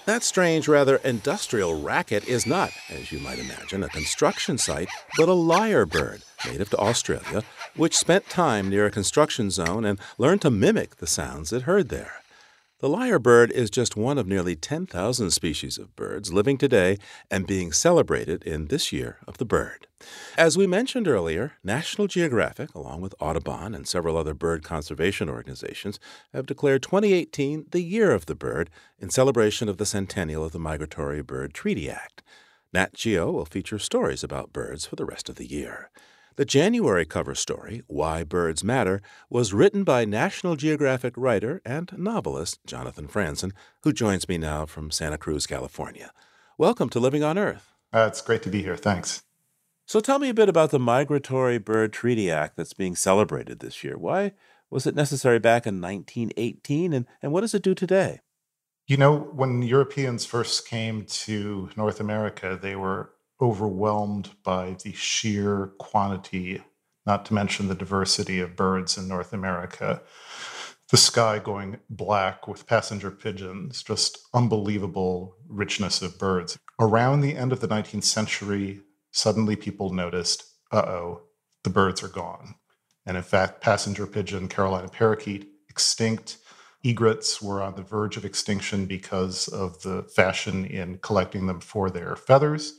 That strange, rather industrial racket is not, as you might imagine, a construction site, but a lyrebird native to Australia, which spent time near a construction zone and learned to mimic the sounds it heard there. The lyrebird is just one of nearly 10,000 species of birds living today and being celebrated in this year of the bird. As we mentioned earlier, National Geographic, along with Audubon and several other bird conservation organizations, have declared 2018 the Year of the Bird in celebration of the centennial of the Migratory Bird Treaty Act. Nat Geo will feature stories about birds for the rest of the year. The January cover story, Why Birds Matter, was written by National Geographic writer and novelist Jonathan Franzen, who joins me now from Santa Cruz, California. Welcome to Living on Earth. It's great to be here. Thanks. So tell me a bit about the Migratory Bird Treaty Act that's being celebrated this year. Why was it necessary back in 1918, and what does it do today? You know, when Europeans first came to North America, they were overwhelmed by the sheer quantity, not to mention the diversity of birds in North America. The sky going black with passenger pigeons, just unbelievable richness of birds. Around the end of the 19th century, suddenly people noticed, the birds are gone. And in fact, passenger pigeon, Carolina parakeet, extinct. Egrets were on the verge of extinction because of the fashion in collecting them for their feathers.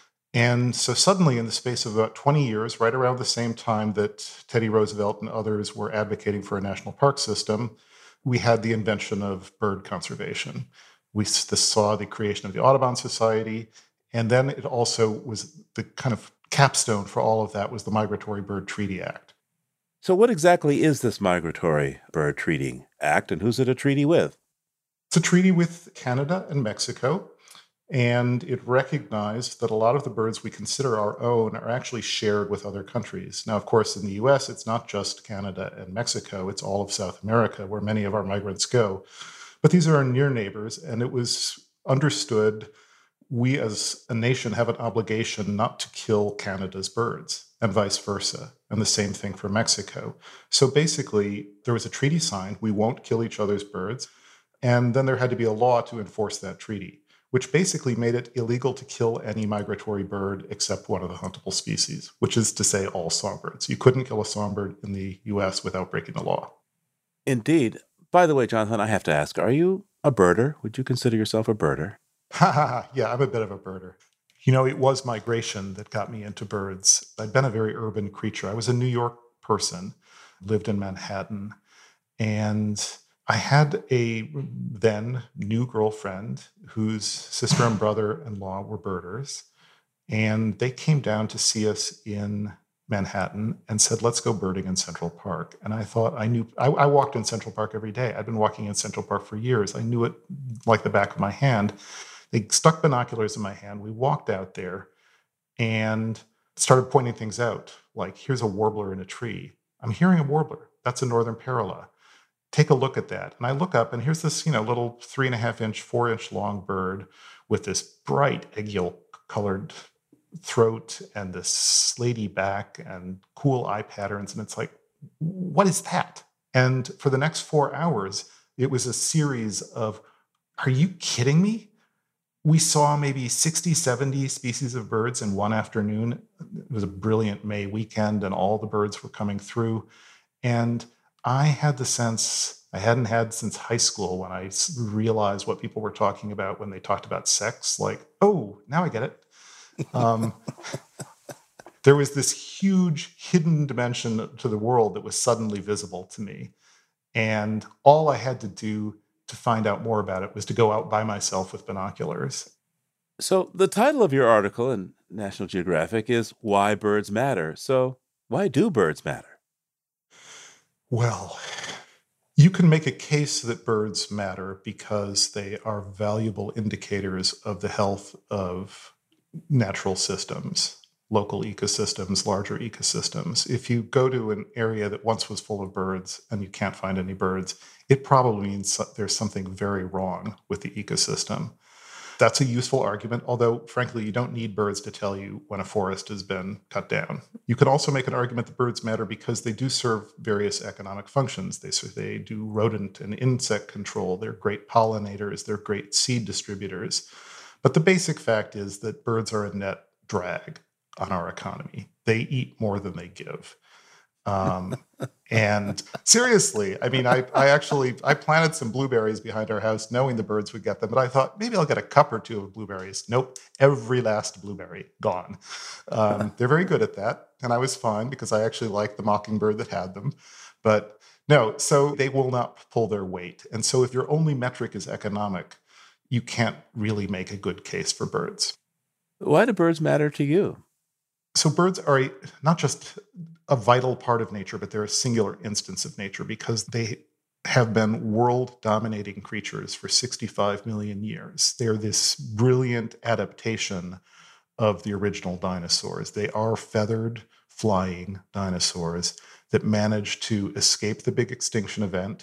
And so suddenly, in the space of about 20 years, right around the same time that Teddy Roosevelt and others were advocating for a national park system, we had the invention of bird conservation. We saw the creation of the Audubon Society, and then it also was the kind of capstone for all of that was the Migratory Bird Treaty Act. So what exactly is this Migratory Bird Treaty Act, and who's it a treaty with? It's a treaty with Canada and Mexico. And it recognized that a lot of the birds we consider our own are actually shared with other countries. Now, of course, in the US, it's not just Canada and Mexico, it's all of South America, where many of our migrants go. But these are our near neighbors, and it was understood we as a nation have an obligation not to kill Canada's birds, and vice versa, and the same thing for Mexico. So basically, there was a treaty signed, we won't kill each other's birds, and then there had to be a law to enforce that treaty, which basically made it illegal to kill any migratory bird except one of the huntable species, which is to say all songbirds. You couldn't kill a songbird in the U.S. without breaking the law. Indeed. By the way, Jonathan, I have to ask, are you a birder? Would you consider yourself a birder? Ha ha ha. Yeah, I'm a bit of a birder. You know, it was migration that got me into birds. I'd been a very urban creature. I was a New York person, lived in Manhattan, and I had a then new girlfriend whose sister and brother-in-law were birders, and they came down to see us in Manhattan and said, let's go birding in Central Park. And I thought I walked in Central Park every day. I'd been walking in Central Park for years. I knew it like the back of my hand. They stuck binoculars in my hand. We walked out there and started pointing things out, like here's a warbler in a tree. I'm hearing a warbler. That's a northern parula. Take a look at that. And I look up and here's this, little 3.5-inch, 4-inch long bird with this bright egg yolk colored throat and this slaty back and cool eye patterns. And it's like, what is that? And for the next 4 hours, it was a series of, are you kidding me? We saw maybe 60, 70 species of birds in one afternoon. It was a brilliant May weekend and all the birds were coming through. And I had the sense I hadn't had since high school when I realized what people were talking about when they talked about sex. Like, oh, now I get it. There was this huge hidden dimension to the world that was suddenly visible to me. And all I had to do to find out more about it was to go out by myself with binoculars. So the title of your article in National Geographic is Why Birds Matter. So why do birds matter? Well, you can make a case that birds matter because they are valuable indicators of the health of natural systems, local ecosystems, larger ecosystems. If you go to an area that once was full of birds and you can't find any birds, it probably means there's something very wrong with the ecosystem. That's a useful argument, although, frankly, you don't need birds to tell you when a forest has been cut down. You can also make an argument that birds matter because they do serve various economic functions. They do rodent and insect control. They're great pollinators. They're great seed distributors. But the basic fact is that birds are a net drag on our economy. They eat more than they give. And seriously, I mean, I planted some blueberries behind our house knowing the birds would get them, but I thought maybe I'll get a cup or two of blueberries. Nope, every last blueberry gone. They're very good at that. And I was fine because I actually liked the mockingbird that had them. But no, so they will not pull their weight. And so if your only metric is economic, you can't really make a good case for birds. Why do birds matter to you? So birds are not just a vital part of nature, but they're a singular instance of nature because they have been world-dominating creatures for 65 million years. They're this brilliant adaptation of the original dinosaurs. They are feathered, flying dinosaurs that managed to escape the big extinction event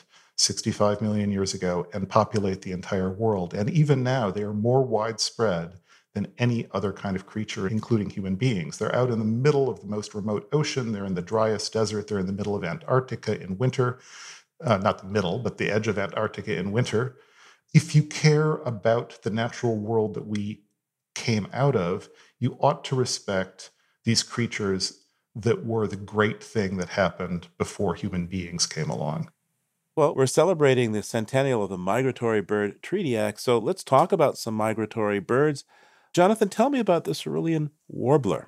65 million years ago and populate the entire world. And even now, they are more widespread than any other kind of creature, including human beings. They're out in the middle of the most remote ocean. They're in the driest desert. They're in the middle of Antarctica in winter. Not the middle, but the edge of Antarctica in winter. If you care about the natural world that we came out of, you ought to respect these creatures that were the great thing that happened before human beings came along. Well, we're celebrating the centennial of the Migratory Bird Treaty Act, so let's talk about some migratory birds. Jonathan, tell me about the cerulean warbler.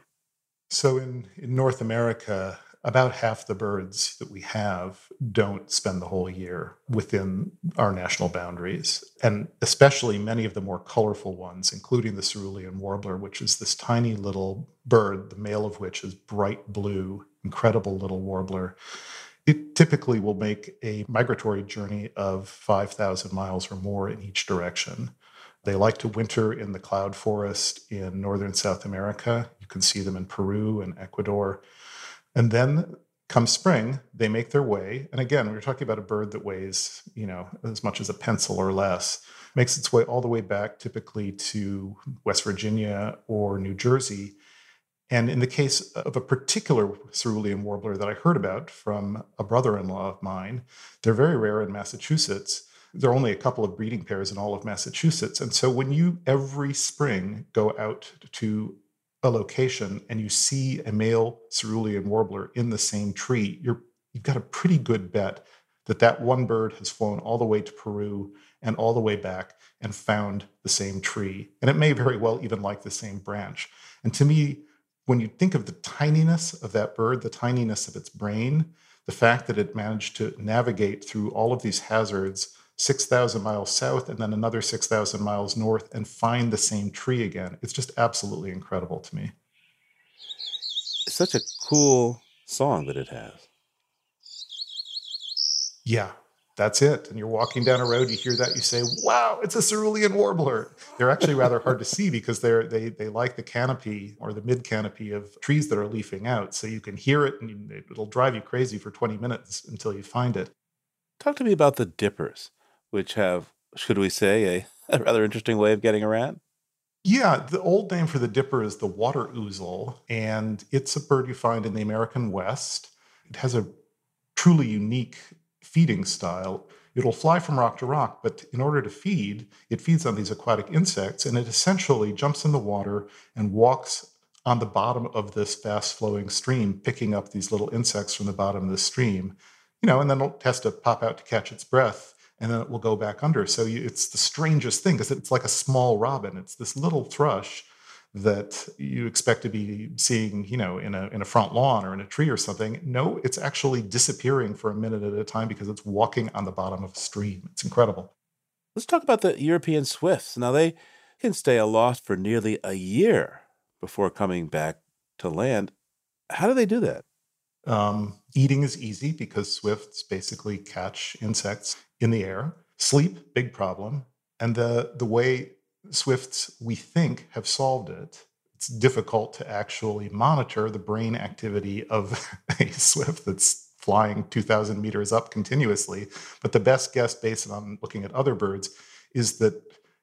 So in North America, about half the birds that we have don't spend the whole year within our national boundaries. And especially many of the more colorful ones, including the cerulean warbler, which is this tiny little bird, the male of which is bright blue, incredible little warbler. It typically will make a migratory journey of 5,000 miles or more in each direction. They like to winter in the cloud forest in northern South America. You can see them in Peru and Ecuador. And then come spring, they make their way. And again, we're talking about a bird that weighs, as much as a pencil or less, makes its way all the way back typically to West Virginia or New Jersey. And in the case of a particular cerulean warbler that I heard about from a brother-in-law of mine, they're very rare in Massachusetts. There are only a couple of breeding pairs in all of Massachusetts. And so when you every spring go out to a location and you see a male cerulean warbler in the same tree, you've got a pretty good bet that one bird has flown all the way to Peru and all the way back and found the same tree. And it may very well even like the same branch. And to me, when you think of the tininess of that bird, the tininess of its brain, the fact that it managed to navigate through all of these hazards 6,000 miles south and then another 6,000 miles north and find the same tree again, it's just absolutely incredible to me. It's such a cool song that it has. Yeah, that's it. And you're walking down a road, you hear that, you say, wow, it's a cerulean warbler. They're actually rather hard to see because they like the canopy or the mid-canopy of trees that are leafing out. So you can hear it and it'll drive you crazy for 20 minutes until you find it. Talk to me about the dippers, which have, should we say, a rather interesting way of getting around. Yeah, the old name for the dipper is the water ouzel, and it's a bird you find in the American West. It has a truly unique feeding style. It'll fly from rock to rock, but in order to feed, it feeds on these aquatic insects, and it essentially jumps in the water and walks on the bottom of this fast-flowing stream, picking up these little insects from the bottom of the stream, and then it has to pop out to catch its breath, and then it will go back under. So it's the strangest thing because it's like a small robin. It's this little thrush that you expect to be seeing, in a front lawn or in a tree or something. No, it's actually disappearing for a minute at a time because it's walking on the bottom of a stream. It's incredible. Let's talk about the European swifts. Now, they can stay aloft for nearly a year before coming back to land. How do they do that? Eating is easy because swifts basically catch insects in the air. Sleep, big problem. And the way swifts, we think, have solved it, it's difficult to actually monitor the brain activity of a swift that's flying 2,000 meters up continuously. But the best guess, based on looking at other birds, is that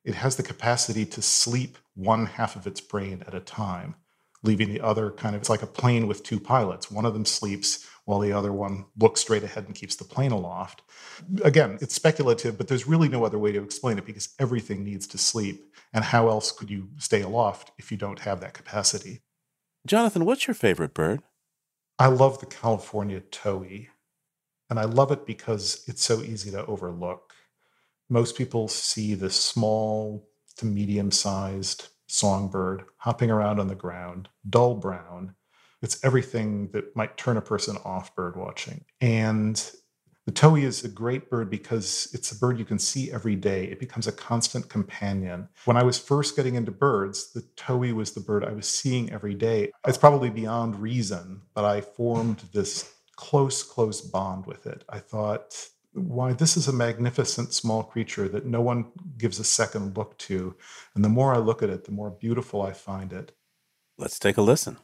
it has the capacity to sleep one half of its brain at a time, leaving the other it's like a plane with two pilots. One of them sleeps while the other one looks straight ahead and keeps the plane aloft. Again, it's speculative, but there's really no other way to explain it because everything needs to sleep. And how else could you stay aloft if you don't have that capacity? Jonathan, what's your favorite bird? I love the California towhee, and I love it because it's so easy to overlook. Most people see this small to medium-sized songbird hopping around on the ground, dull brown. It's everything that might turn a person off bird watching. And the towhee is a great bird because it's a bird you can see every day. It becomes a constant companion. When I was first getting into birds, the towhee was the bird I was seeing every day. It's probably beyond reason, but I formed this close bond with it. I thought, why, this is a magnificent small creature that no one gives a second look to. And the more I look at it, the more beautiful I find it. Let's take a listen.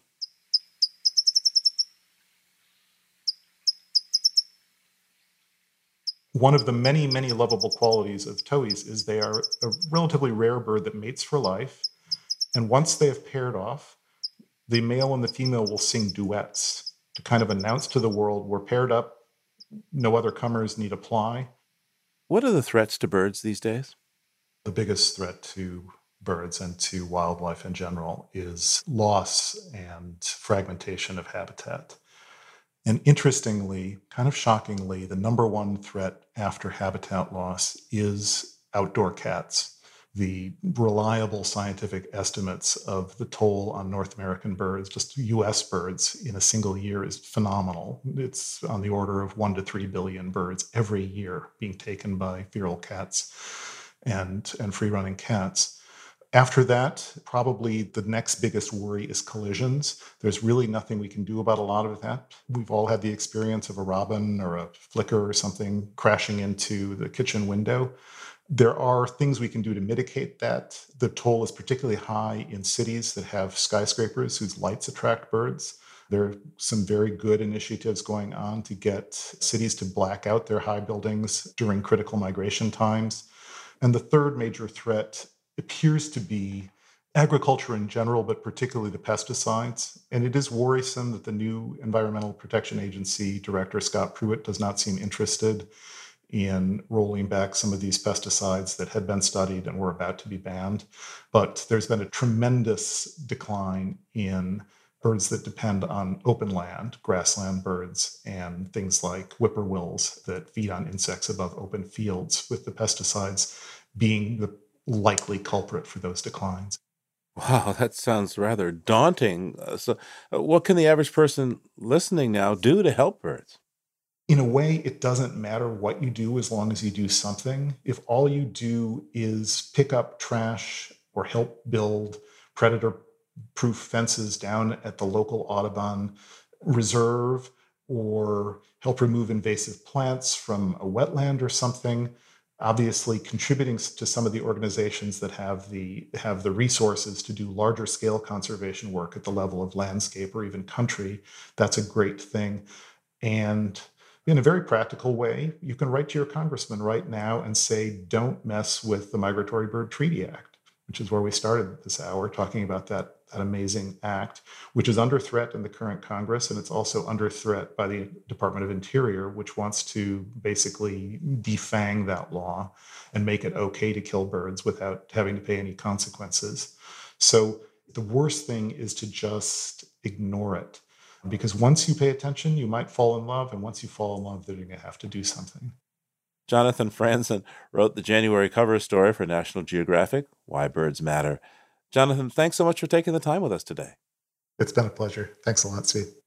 One of the many, many lovable qualities of towhees is they are a relatively rare bird that mates for life. And once they have paired off, the male and the female will sing duets to kind of announce to the world, we're paired up, no other comers need apply. What are the threats to birds these days? The biggest threat to birds and to wildlife in general is loss and fragmentation of habitat. And interestingly, kind of shockingly, the number one threat after habitat loss is outdoor cats. The reliable scientific estimates of the toll on North American birds, just US birds, in a single year is phenomenal. It's on the order of 1 to 3 billion birds every year being taken by feral cats and free-running cats. After that, probably the next biggest worry is collisions. There's really nothing we can do about a lot of that. We've all had the experience of a robin or a flicker or something crashing into the kitchen window. There are things we can do to mitigate that. The toll is particularly high in cities that have skyscrapers whose lights attract birds. There are some very good initiatives going on to get cities to black out their high buildings during critical migration times. And the third major threat appears to be agriculture in general, but particularly the pesticides. And it is worrisome that the new Environmental Protection Agency Director, Scott Pruitt, does not seem interested in rolling back some of these pesticides that had been studied and were about to be banned. But there's been a tremendous decline in birds that depend on open land, grassland birds, and things like whippoorwills that feed on insects above open fields, with the pesticides being the likely culprit for those declines. Wow, that sounds rather daunting. What can the average person listening now do to help birds? In a way, it doesn't matter what you do as long as you do something. If all you do is pick up trash or help build predator-proof fences down at the local Audubon reserve or help remove invasive plants from a wetland or something, obviously contributing to some of the organizations that have the resources to do larger scale conservation work at the level of landscape or even country, that's a great thing. And in a very practical way, you can write to your congressman right now and say, don't mess with the Migratory Bird Treaty Act, which is where we started this hour, talking about that amazing act, which is under threat in the current Congress. And it's also under threat by the Department of Interior, which wants to basically defang that law and make it okay to kill birds without having to pay any consequences. So the worst thing is to just ignore it. Because once you pay attention, you might fall in love. And once you fall in love, then you're going to have to do something. Jonathan Franzen wrote the January cover story for National Geographic, Why Birds Matter. Jonathan, thanks so much for taking the time with us today. It's been a pleasure. Thanks a lot, Steve.